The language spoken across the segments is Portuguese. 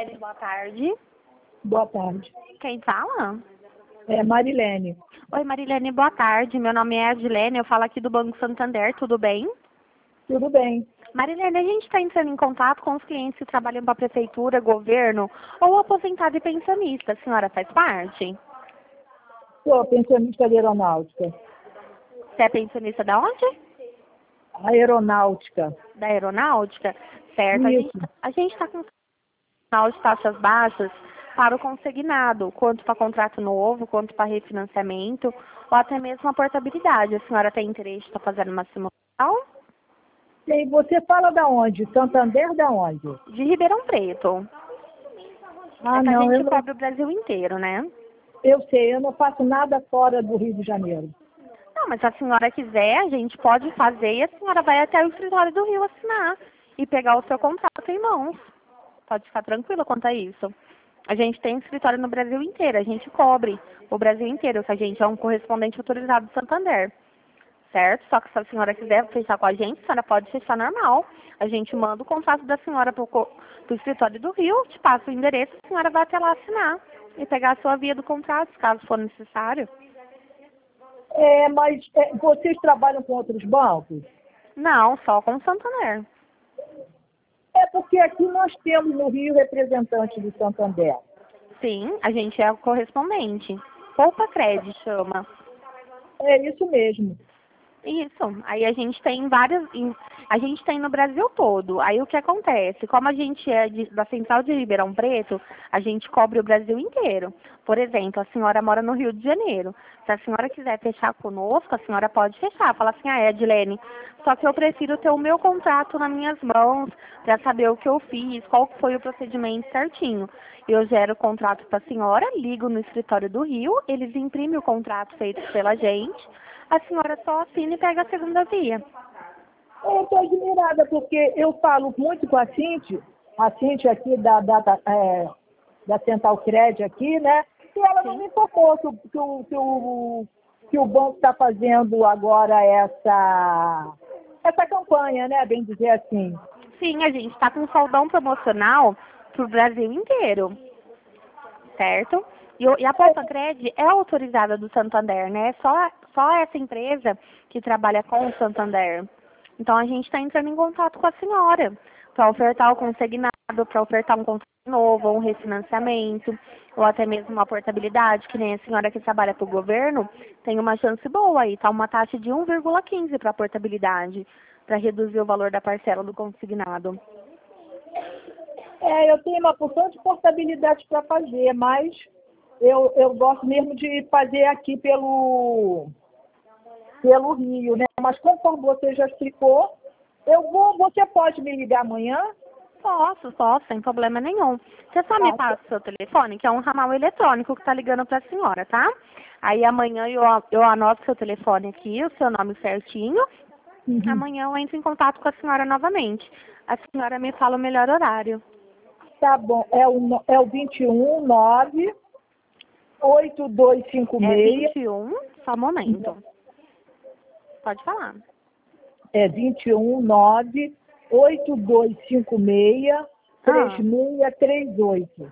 Marilene, boa tarde. Boa tarde. Quem fala? É Marilene. Oi, Marilene, boa tarde. Meu nome é Adilene, eu falo aqui do Banco Santander, tudo bem? Tudo bem. Marilene, a gente está entrando em contato com os clientes que trabalham para a prefeitura, governo ou aposentado e pensionista. A senhora faz parte? Sou pensionista de aeronáutica. Você é pensionista da onde? Aeronáutica. Da aeronáutica? Certo. Isso. A gente está com sinal de taxas baixas para o consignado, quanto para contrato novo, quanto para refinanciamento, ou até mesmo a portabilidade. A senhora tem interesse em estar fazendo uma simulação? E você fala da onde? Santander da onde? De Ribeirão Preto. Ah, É que a não, gente cobre o Brasil inteiro, né? eu sei, eu não faço nada fora do Rio de Janeiro. Não, mas se a senhora quiser, a gente pode fazer e a senhora vai até o escritório do Rio assinar e pegar o seu contrato em mãos. Pode ficar tranquila quanto a isso. A gente tem escritório no Brasil inteiro, a gente cobre o Brasil inteiro, que a gente é um correspondente autorizado do Santander, certo? Só que se a senhora quiser fechar com a gente pode fechar normal. A gente manda o contrato da senhora para o escritório do Rio, te passa o endereço, a senhora vai até lá assinar e pegar a sua via do contrato, caso for necessário. Mas vocês trabalham com outros bancos? Não, só com o Santander. É porque aqui nós temos no Rio representantes do Santander. Sim, a gente é o correspondente. Poupa Cred chama. É isso mesmo. Isso. Aí a gente tem a gente tem no Brasil todo. Aí o que acontece? Como a gente é da Central de Ribeirão Preto, a gente cobre o Brasil inteiro. Por exemplo, a senhora mora no Rio de Janeiro. Se a senhora quiser fechar conosco, a senhora pode fechar. Fala assim, Edilene, só que eu prefiro ter o meu contrato nas minhas mãos para saber o que eu fiz, qual foi o procedimento certinho. Eu gero o contrato para a senhora, ligo no escritório do Rio, eles imprimem o contrato feito pela gente, a senhora só assina e pega a segunda via. Eu estou admirada, porque eu falo muito com a Cintia aqui da Central Cred aqui, né? E ela não Sim. me informou que o banco está fazendo agora essa campanha, né? Bem dizer assim. Sim, a gente está com um saldão promocional para o Brasil inteiro, certo? E a Poupa Cred é autorizada do Santander, né? Só essa empresa que trabalha com o Santander. Então a gente está entrando em contato com a senhora para ofertar o consignado, para ofertar um contrato novo, ou um refinanciamento, ou até mesmo uma portabilidade, que nem a senhora que trabalha para o governo, tem uma chance boa aí, tá uma taxa de 1,15 para a portabilidade, para reduzir o valor da parcela do consignado. Eu tenho uma porção de portabilidade para fazer, mas eu gosto mesmo de fazer aqui pelo Rio, né? Mas conforme você já explicou, você pode me ligar amanhã? Posso, sem problema nenhum. Você só me passa o seu telefone, que é um ramal eletrônico que está ligando para a senhora, tá? Aí amanhã eu anoto seu telefone aqui, o seu nome certinho. Uhum. Amanhã eu entro em contato com a senhora novamente. A senhora me fala o melhor horário. Tá bom. É o 21 9 8256. É 21, só um momento. Pode falar. É 21 9 8256 3638.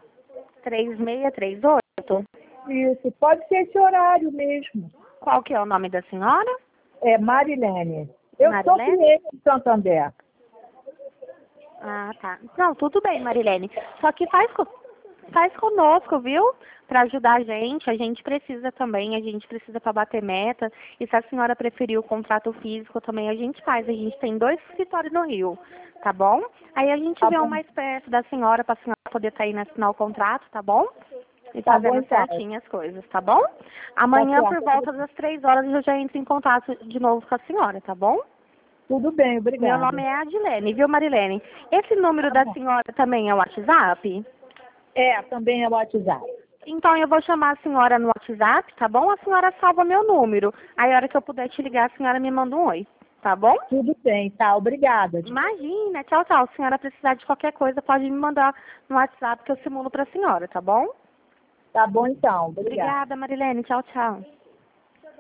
3638? Isso, pode ser esse horário mesmo. Qual que é o nome da senhora? É Marilene. Eu sou Marilene? cliente de Santander. Ah, tá. Não, tudo bem, Marilene. Só que faz conosco, viu? Para ajudar a gente precisa também, a gente precisa para bater meta. E se a senhora preferir o contrato físico também, a gente faz. A gente tem 2 escritórios no Rio, tá bom? Aí a gente vê um mais perto da senhora, para a senhora poder estar indo assinar o contrato, tá bom? E Tá fazendo bom, então. certinho as coisas, tá bom? Amanhã, Tá por certo. volta das 3 horas, eu já entro em contato de novo com a senhora, tá bom? Tudo bem, Meu obrigada. nome é Adilene, viu, Marilene? Esse número Tá da bom. senhora também é o WhatsApp? Também é o WhatsApp. Então eu vou chamar a senhora no WhatsApp, tá bom? A senhora salva meu número. Aí a hora que eu puder te ligar, a senhora me manda um oi, tá bom? Tudo bem, tá, obrigada. Imagina, tchau, tchau. Se a senhora precisar de qualquer coisa, pode me mandar no WhatsApp que eu simulo pra senhora, tá bom? Tá bom, então, obrigada. Obrigada, Marilene. Tchau, tchau.